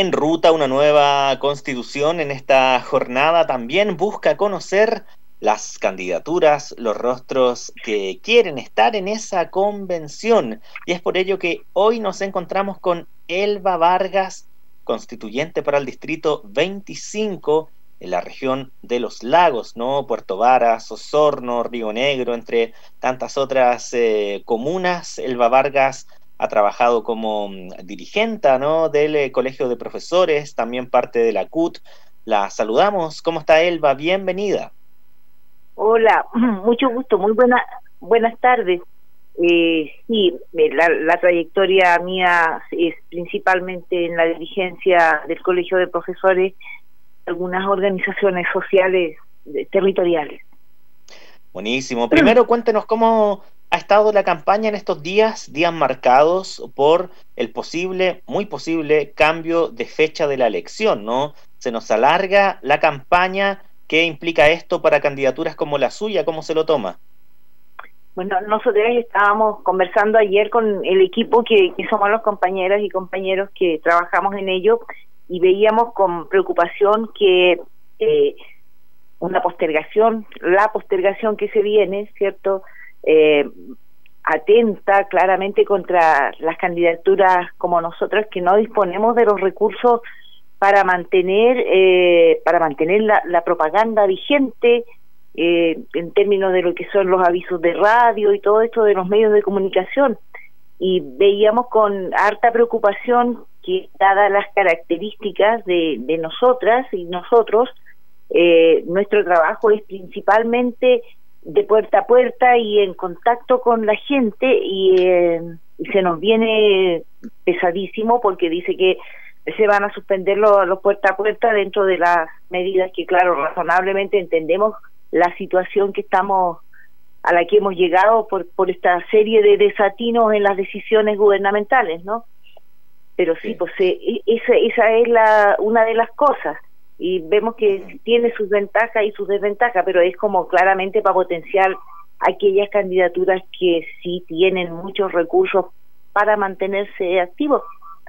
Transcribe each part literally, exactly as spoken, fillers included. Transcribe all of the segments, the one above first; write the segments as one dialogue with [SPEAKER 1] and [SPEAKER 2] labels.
[SPEAKER 1] En ruta, una nueva constitución en esta jornada también busca conocer las candidaturas, los rostros que quieren estar en esa convención. Y es por ello que hoy nos encontramos con Elba Vargas, constituyente para el distrito veinticinco en la región de los lagos, ¿no? Puerto Varas, Osorno, Río Negro, entre tantas otras eh, comunas. Elba Vargas ha trabajado como dirigente, ¿no?, del eh, Colegio de Profesores, también parte de la C U T. La saludamos. ¿Cómo está, Elba? Bienvenida.
[SPEAKER 2] Hola, mucho gusto, muy buena, buenas tardes. Eh, sí, la, la trayectoria mía es principalmente en la dirigencia del Colegio de Profesores, algunas organizaciones sociales eh, territoriales.
[SPEAKER 1] Buenísimo. Primero, cuéntenos cómo ha estado la campaña en estos días, días marcados por el posible, muy posible, cambio de fecha de la elección, ¿no? Se nos alarga la campaña. ¿Qué implica esto para candidaturas como la suya? ¿Cómo se lo toma?
[SPEAKER 2] Bueno, nosotros estábamos conversando ayer con el equipo que, que somos los compañeras y compañeros que trabajamos en ello y veíamos con preocupación que eh, una postergación, la postergación que se viene, ¿cierto?, eh, atenta claramente contra las candidaturas como nosotras, que no disponemos de los recursos para mantener eh, para mantener la, la propaganda vigente eh, en términos de lo que son los avisos de radio y todo esto de los medios de comunicación. Y veíamos con harta preocupación que, dadas las características de, de nosotras y nosotros, eh, nuestro trabajo es principalmente de puerta a puerta y en contacto con la gente, y, eh, y se nos viene pesadísimo porque dice que se van a suspender los, los puerta a puerta dentro de las medidas que, claro, razonablemente entendemos la situación que estamos, a la que hemos llegado por, por esta serie de desatinos en las decisiones gubernamentales, ¿no? Pero sí, sí. pues eh, esa, esa es la una de las cosas, y vemos que tiene sus ventajas y sus desventajas, pero es como claramente para potenciar aquellas candidaturas que sí tienen muchos recursos para mantenerse activos.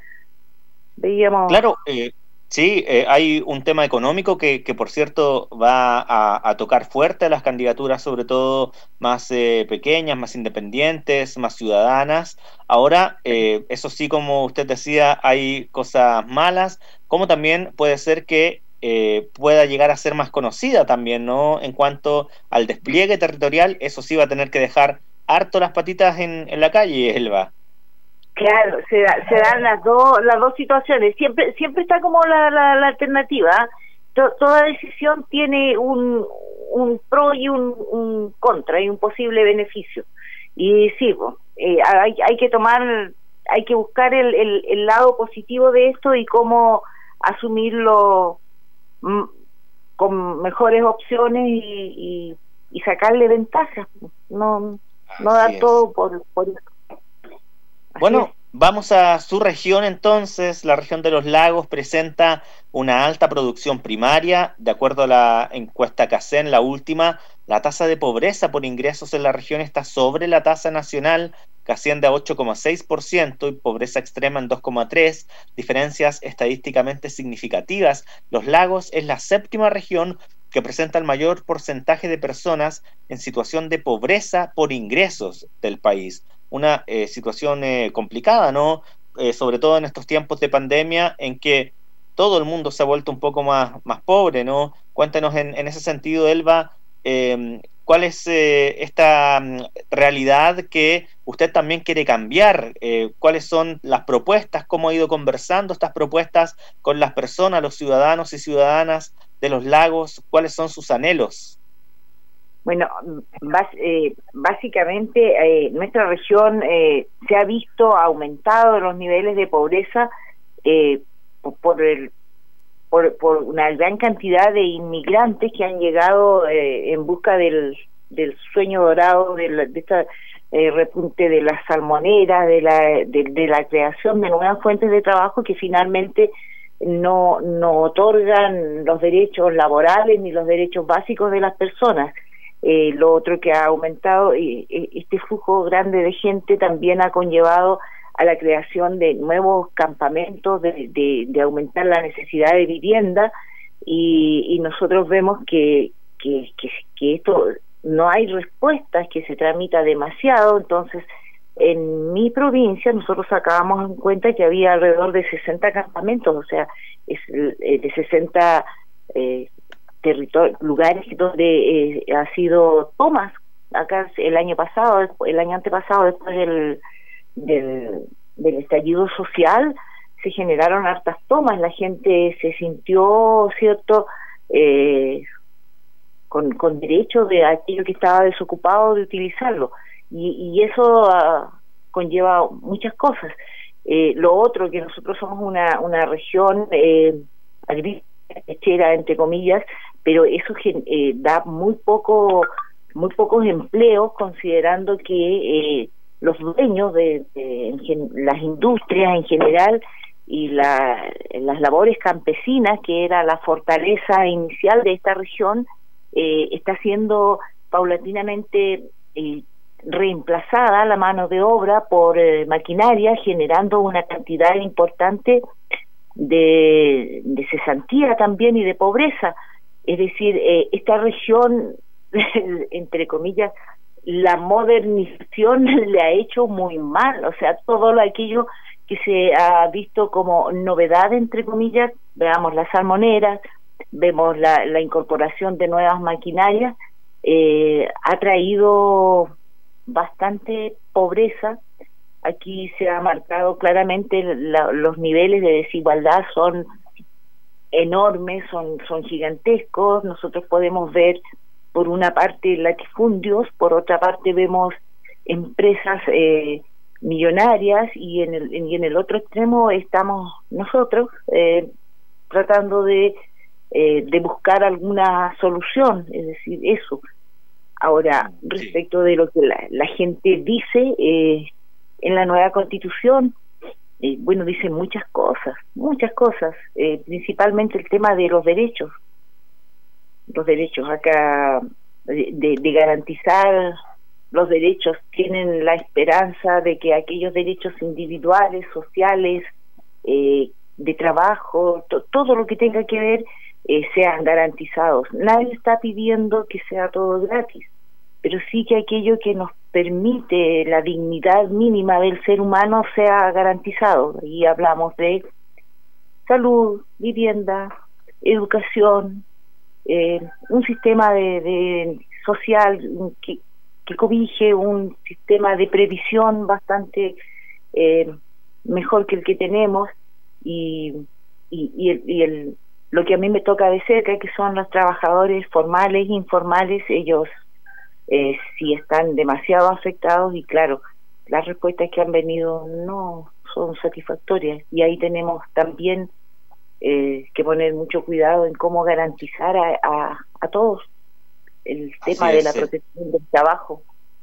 [SPEAKER 2] Veíamos...
[SPEAKER 1] Claro, eh, sí, eh, hay un tema económico que, que por cierto, va a, a tocar fuerte a las candidaturas, sobre todo más eh, pequeñas, más independientes, más ciudadanas. Ahora, eh, eso sí, como usted decía, hay cosas malas, como también puede ser que eh, pueda llegar a ser más conocida también, ¿no? En cuanto al despliegue territorial, eso sí va a tener que dejar harto las patitas en, en la calle, Elba.
[SPEAKER 2] Claro, se, da, se dan las dos las dos situaciones. Siempre siempre está como la, la, la alternativa. To, toda decisión tiene un, un pro y un, un contra y un posible beneficio. Y sí, pues, eh, hay, hay que tomar, hay que buscar el, el, el lado positivo de esto y cómo asumirlo m, con mejores opciones y, y, y sacarle ventajas. No, no dar todo por, por eso.
[SPEAKER 1] Bueno, vamos a su región entonces. La región de los lagos presenta una alta producción primaria. De acuerdo a la encuesta CACEN, la última, la tasa de pobreza por ingresos en la región está sobre la tasa nacional, que asciende a ocho coma seis por ciento, y pobreza extrema en dos coma tres por ciento, diferencias estadísticamente significativas. Los lagos es la séptima región que presenta el mayor porcentaje de personas en situación de pobreza por ingresos del país. Una eh, situación eh, complicada, ¿no? Eh, sobre todo en estos tiempos de pandemia en que todo el mundo se ha vuelto un poco más, más pobre, ¿no? Cuéntanos en, en ese sentido, Elba, eh, ¿cuál es eh, esta um, realidad que usted también quiere cambiar? Eh, ¿Cuáles son las propuestas? ¿Cómo ha ido conversando estas propuestas con las personas, los ciudadanos y ciudadanas de los lagos? ¿Cuáles son sus anhelos?
[SPEAKER 2] Bueno, bas, eh, básicamente eh, nuestra región eh, se ha visto aumentado los niveles de pobreza eh, por, por, el, por, por una gran cantidad de inmigrantes que han llegado eh, en busca del, del sueño dorado, de, la, de esta eh, repunte de las salmoneras, de la, de, de la creación de nuevas fuentes de trabajo que finalmente no, no otorgan los derechos laborales ni los derechos básicos de las personas. Eh, lo otro que ha aumentado, eh, este flujo grande de gente también ha conllevado a la creación de nuevos campamentos, de, de, de aumentar la necesidad de vivienda, y, y nosotros vemos que, que, que, que esto no hay respuestas, que se tramita demasiado. Entonces, en mi provincia nosotros sacábamos en cuenta que había alrededor de sesenta campamentos, o sea, es de sesenta eh, territorios, lugares donde eh, ha sido tomas. Acá el año pasado, el año antepasado, después del, del, del estallido social, se generaron hartas tomas, la gente se sintió, cierto, eh, con, con derecho de aquello que estaba desocupado de utilizarlo, y, y eso uh, conlleva muchas cosas. Eh, lo otro, que nosotros somos una, una región eh, agrícola, entre comillas, pero eso eh, da muy poco, muy pocos empleos, considerando que eh, los dueños de, de en, las industrias en general y la, las labores campesinas, que era la fortaleza inicial de esta región, eh, está siendo paulatinamente eh, reemplazada la mano de obra por eh, maquinaria, generando una cantidad importante de, de cesantía también y de pobreza. Es decir, eh, esta región, entre comillas, la modernización le ha hecho muy mal, o sea, todo lo aquello que se ha visto como novedad, entre comillas, veamos las salmoneras, vemos la, la incorporación de nuevas maquinarias, eh, ha traído bastante pobreza. Aquí se ha marcado claramente la, los niveles de desigualdad son enormes, son, son gigantescos. Nosotros podemos ver por una parte latifundios, por otra parte vemos empresas eh, millonarias, y en el y en el otro extremo estamos nosotros eh, tratando de eh, de buscar alguna solución, es decir, eso. Ahora, respecto de lo que la, la gente dice eh, en la nueva Constitución, eh, bueno, dice muchas cosas, muchas cosas, eh, principalmente el tema de los derechos, los derechos acá, de, de, de garantizar los derechos. Tienen la esperanza de que aquellos derechos individuales, sociales, eh, de trabajo, to, todo lo que tenga que ver, eh, sean garantizados. Nadie está pidiendo que sea todo gratis, pero sí que aquello que nos permite la dignidad mínima del ser humano sea garantizado. Y hablamos de salud, vivienda, educación, eh, un sistema de, de social que, que cobije un sistema de previsión bastante eh, mejor que el que tenemos, y, y, y, el, y el, lo que a mí me toca de cerca, que son los trabajadores formales e informales, ellos eh, sí están demasiado afectados, y claro, las respuestas que han venido no son satisfactorias, y ahí tenemos también eh, que poner mucho cuidado en cómo garantizar a, a, a todos el tema
[SPEAKER 1] Así
[SPEAKER 2] de
[SPEAKER 1] es,
[SPEAKER 2] la
[SPEAKER 1] sí.
[SPEAKER 2] protección del trabajo.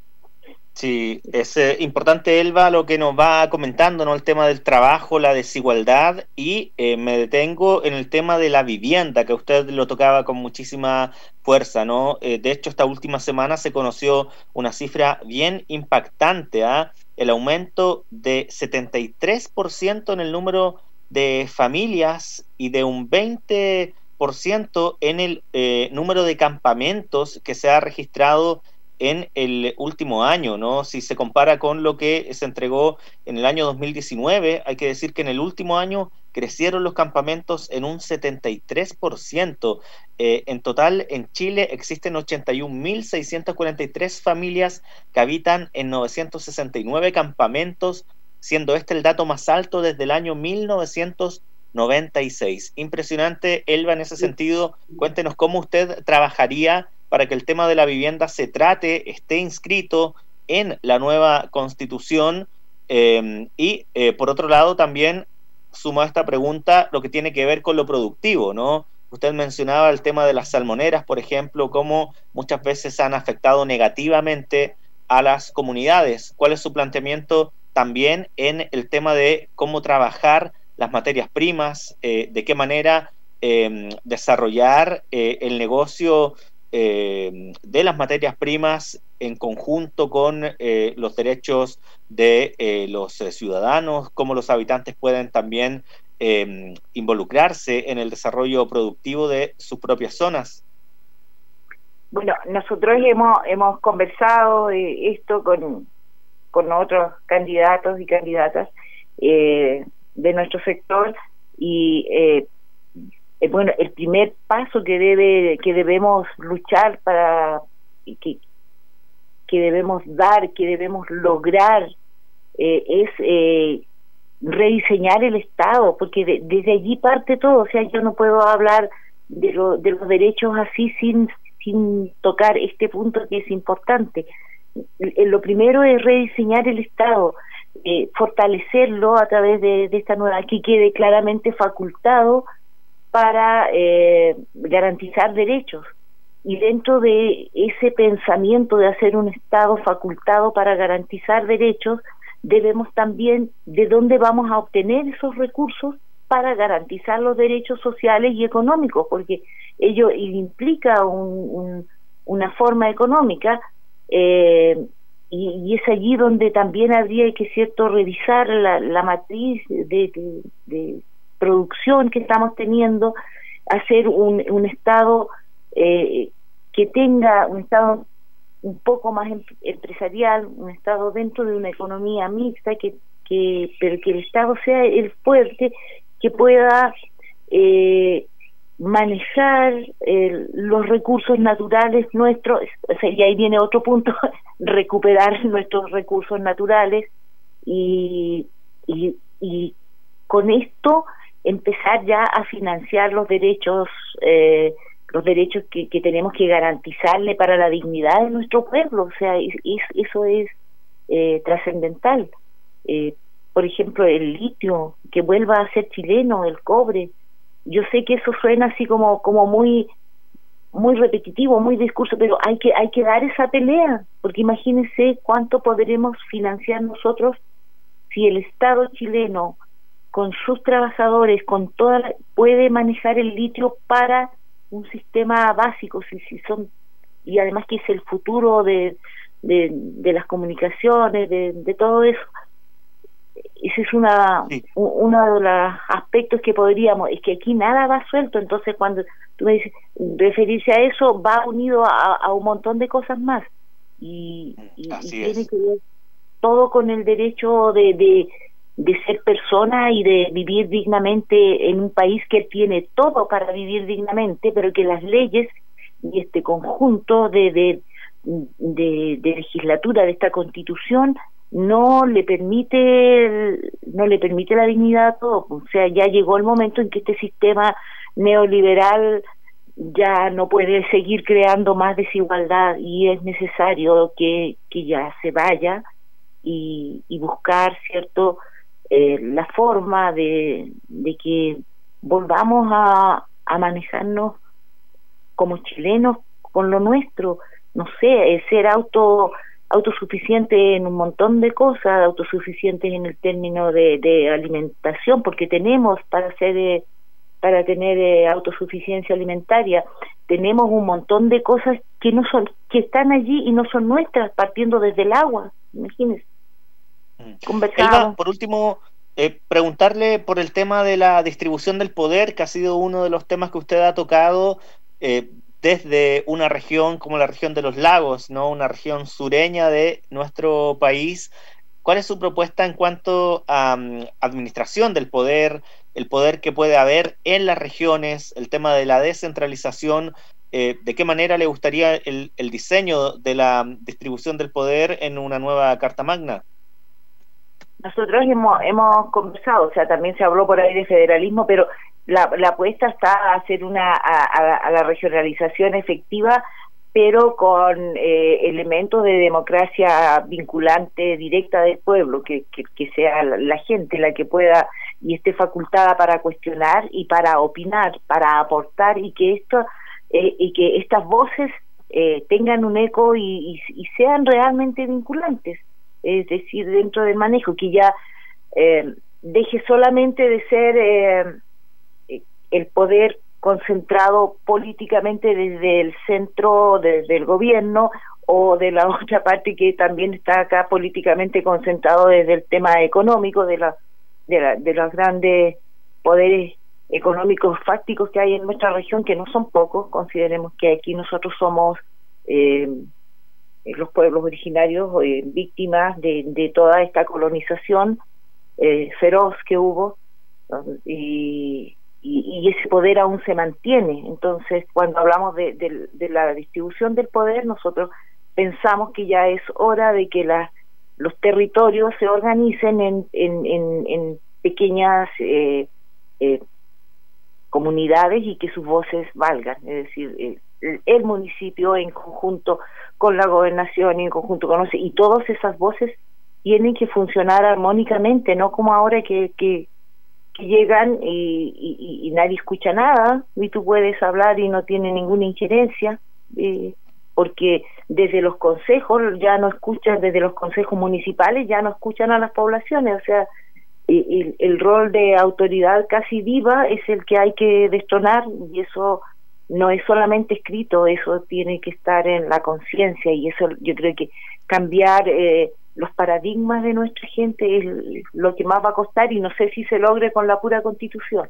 [SPEAKER 1] Sí, es eh, importante, Elba, lo que nos va comentando, ¿no? El tema del trabajo, la desigualdad, y eh, me detengo en el tema de la vivienda, que usted lo tocaba con muchísima fuerza, ¿no? Eh, de hecho, esta última semana se conoció una cifra bien impactante, ¿ah? El aumento de setenta y tres por ciento en el número de familias y de un veinte por ciento en el eh, número de campamentos que se ha registrado en el último año, ¿no? Si se compara con lo que se entregó en el año dos mil diecinueve, hay que decir que en el último año crecieron los campamentos en un setenta y tres por ciento. Eh, en total, en Chile existen ochenta y un mil seiscientas cuarenta y tres familias que habitan en novecientos sesenta y nueve campamentos, siendo este el dato más alto desde el año mil novecientos noventa y seis. Impresionante, Elba, en ese sentido. Cuéntenos cómo usted trabajaría para que el tema de la vivienda se trate, esté inscrito en la nueva Constitución, eh, y eh, por otro lado también sumo a esta pregunta lo que tiene que ver con lo productivo, ¿no? Usted mencionaba el tema de las salmoneras, por ejemplo, cómo muchas veces han afectado negativamente a las comunidades. ¿Cuál es su planteamiento también en el tema de cómo trabajar las materias primas, eh, de qué manera eh, desarrollar eh, el negocio eh, de las materias primas en conjunto con eh, los derechos de eh, los eh, ciudadanos, cómo los habitantes pueden también eh, involucrarse en el desarrollo productivo de sus propias zonas.
[SPEAKER 2] Bueno, nosotros hemos hemos conversado eh, esto con, con otros candidatos y candidatas eh, de nuestro sector y eh, eh, bueno, el primer paso que debe que debemos luchar para que que debemos dar, que debemos lograr eh, es eh, rediseñar el Estado, porque de, desde allí parte todo. O sea, yo no puedo hablar de, lo, de los derechos así sin sin tocar este punto que es importante. Lo primero es rediseñar el Estado, eh, fortalecerlo a través de, de esta nueva, que quede claramente facultado para eh, garantizar derechos. Y dentro de ese pensamiento de hacer un Estado facultado para garantizar derechos, debemos también de dónde vamos a obtener esos recursos para garantizar los derechos sociales y económicos, porque ello implica un, un, una forma económica, eh, y, y es allí donde también habría que, cierto, revisar la, la matriz de, de, de producción que estamos teniendo, hacer un, un Estado eh, que tenga un Estado un poco más em, empresarial, un Estado dentro de una economía mixta, que, que pero que el Estado sea el fuerte que pueda eh, manejar eh, los recursos naturales nuestros, o sea, y ahí viene otro punto, recuperar nuestros recursos naturales y, y, y con esto empezar ya a financiar los derechos eh, los derechos que, que tenemos que garantizarle para la dignidad de nuestro pueblo. O sea, es, es, eso es eh, trascendental. Eh, por ejemplo, el litio, que vuelva a ser chileno, el cobre. Yo sé que eso suena así como como muy muy repetitivo, muy discurso, pero hay que hay que dar esa pelea, porque imagínense cuánto podremos financiar nosotros si el Estado chileno, con sus trabajadores, con toda la, puede manejar el litio para un sistema básico, si, si son, y además que es el futuro de, de, de las comunicaciones, de, de todo eso. Ese es una sí. uno de los aspectos que podríamos, es que aquí nada va suelto. Entonces cuando tú me dices referirse a eso, va unido a, a un montón de cosas más, y, y, y tiene que ver todo con el derecho de, de de ser persona y de vivir dignamente en un país que tiene todo para vivir dignamente, pero que las leyes y este conjunto de de, de, de legislatura de esta Constitución no le permite no le permite la dignidad a todo. O sea, ya llegó el momento en que este sistema neoliberal ya no puede seguir creando más desigualdad, y es necesario que, que ya se vaya y, y buscar, cierto, eh, la forma de, de que volvamos a, a manejarnos como chilenos con lo nuestro, no sé, ser auto autosuficiente en un montón de cosas, autosuficientes en el término de, de alimentación, porque tenemos para ser eh, para tener eh, autosuficiencia alimentaria, tenemos un montón de cosas que no son, que están allí y no son nuestras, partiendo desde el agua, imagínense.
[SPEAKER 1] Elba, por último, eh, preguntarle por el tema de la distribución del poder, que ha sido uno de los temas que usted ha tocado eh, desde una región como la región de los lagos, ¿no? Una región sureña de nuestro país. ¿Cuál es su propuesta en cuanto a um, administración del poder, el poder que puede haber en las regiones, el tema de la descentralización? Eh, ¿De qué manera le gustaría el, el diseño de la distribución del poder en una nueva Carta Magna?
[SPEAKER 2] Nosotros hemos, hemos conversado, o sea, también se habló por ahí de federalismo, pero la, la apuesta está a hacer una a, a, a la regionalización efectiva, pero con eh, elementos de democracia vinculante directa del pueblo, que, que, que sea la, la gente la que pueda y esté facultada para cuestionar y para opinar, para aportar, y que esto eh, y que estas voces eh, tengan un eco y, y, y sean realmente vinculantes. Es decir, dentro del manejo, que ya eh, deje solamente de ser eh, el poder concentrado políticamente desde el centro, desde el gobierno, o de la otra parte que también está acá políticamente concentrado desde el tema económico, de, la, de, la, de los grandes poderes económicos fácticos que hay en nuestra región, que no son pocos. Consideremos que aquí nosotros somos eh, los pueblos originarios eh, víctimas de, de toda esta colonización eh, feroz que hubo, ¿no? y, y, y ese poder aún se mantiene. Entonces, cuando hablamos de, de, de la distribución del poder, nosotros pensamos que ya es hora de que la, los territorios se organicen en, en, en, en pequeñas eh, eh, comunidades y que sus voces valgan, es decir, el, el municipio en conjunto con la gobernación y en conjunto con los, y todas esas voces tienen que funcionar armónicamente, no como ahora que, que, que llegan y, y, y nadie escucha nada, y tú puedes hablar y no tiene ninguna injerencia, eh, porque desde los consejos ya no escuchan, desde los consejos municipales ya no escuchan a las poblaciones, o sea, el, el rol de autoridad casi diva es el que hay que destronar, y eso no es solamente escrito, eso tiene que estar en la conciencia, y eso yo creo que cambiar eh, los paradigmas de nuestra gente es lo que más va a costar, y no sé si se logre con la pura Constitución.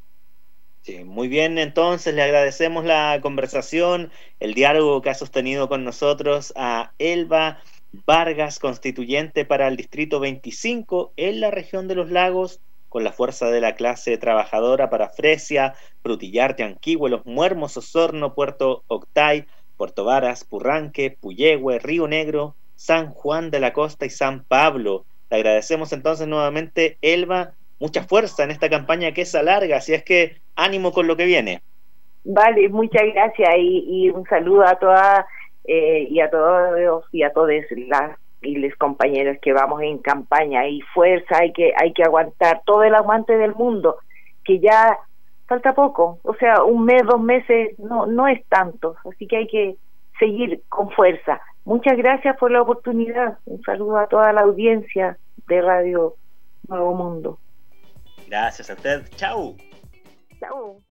[SPEAKER 1] Sí, muy bien, entonces le agradecemos la conversación, el diálogo que ha sostenido con nosotros a Elba Vargas, constituyente para el Distrito veinticinco en la región de los Lagos, con la fuerza de la clase trabajadora para Fresia, Frutillar, Teanquihue, Los Muermos, Osorno, Puerto Octay, Puerto Varas, Purranque, Puyehue, Río Negro, San Juan de la Costa y San Pablo. Le agradecemos entonces nuevamente, Elba, mucha fuerza en esta campaña que es larga, así es que ánimo con lo que viene.
[SPEAKER 2] Vale, muchas gracias, y, y un saludo a todas eh, y a todos y a todas las y les compañeros que vamos en campaña, y fuerza, hay que hay que aguantar todo el aguante del mundo, que ya falta poco, o sea, un mes, dos meses no no es tanto, así que hay que seguir con fuerza. Muchas gracias por la oportunidad, un saludo a toda la audiencia de Radio Nuevo Mundo.
[SPEAKER 1] Gracias a usted, chau.
[SPEAKER 2] Chau.